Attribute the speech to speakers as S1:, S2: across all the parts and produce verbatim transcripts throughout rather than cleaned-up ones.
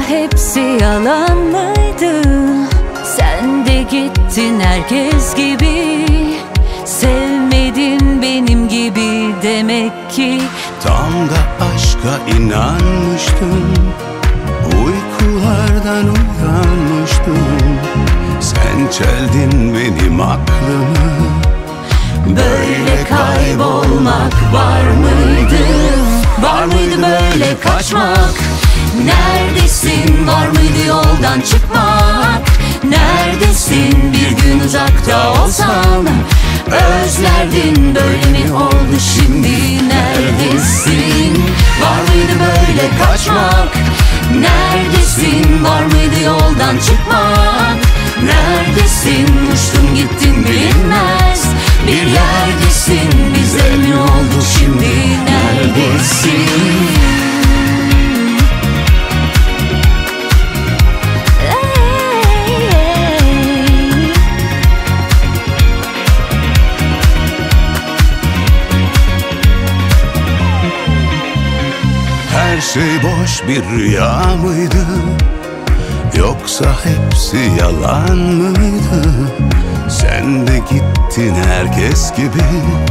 S1: hepsi yalan mıydı? Sen de gittin herkes gibi, sevmedin benim gibi demek ki.
S2: Tam da aşka inanmıştım, uykulardan uyanmıştım. Sen çeldin benim aklımı.
S1: Böyle kaybolmak var mıydı? Var mıydı böyle kaçmak? Neredesin? Var mıydı yoldan çıkmak? Neredesin? Bir gün uzakta olsam özlerdin, böyle mi oldu şimdi? Neredesin? Var mıydı böyle kaçmak? Neredesin? Var mıydı yoldan çıkmak? Neredesin? Uçtun gittin bilinmez bir yerdesin. Bize mi oldu şimdi? Neredesin?
S2: Her şey boş bir rüya mıydı? Yoksa hepsi yalan mıydı? Sen de gittin herkes gibi,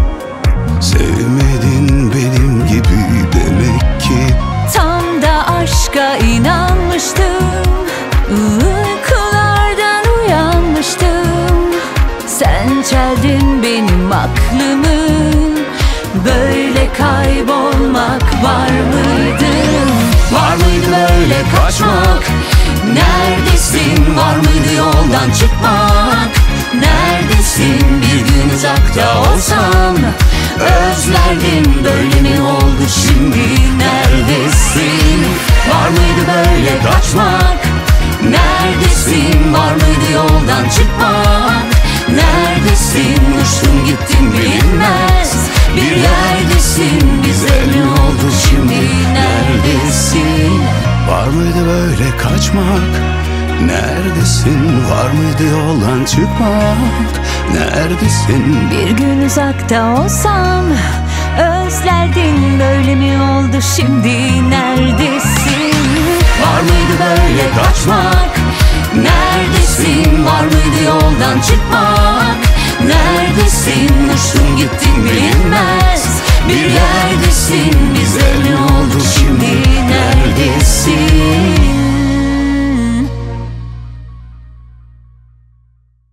S2: sevmedin benim gibi demek ki.
S1: Tam da aşka inanmıştım, uykulardan uyanmıştım. Sen çeldin benim aklımı. Böyle kaybolmak var mıydı? Var mıydı böyle kaçmak? Neredesin? Var mıydı yoldan çıkmak? Neredesin? Bir gün uzakta olsam özlerdim, böyle mi oldu şimdi? Neredesin? Var mıydı böyle kaçmak? Neredesin? Var mıydı yoldan çıkmak? Neredesin? Uçtun gittin bilinmez bir yerdesin. Bize ne oldu şimdi? Neredesin?
S2: Var mıydı böyle kaçmak? Neredesin? Var mıydı yoldan çıkmak? Neredesin?
S1: Bir gün uzakta olsam özlerdin, böyle mi oldu şimdi? Neredesin? Var mıydı böyle kaçmak? Neredesin? Var mıydı yoldan çıkmak? Neredesin? Uçtun gittin bilinmez bir yerdesin. Bize ne oldu şimdi? Neredesin?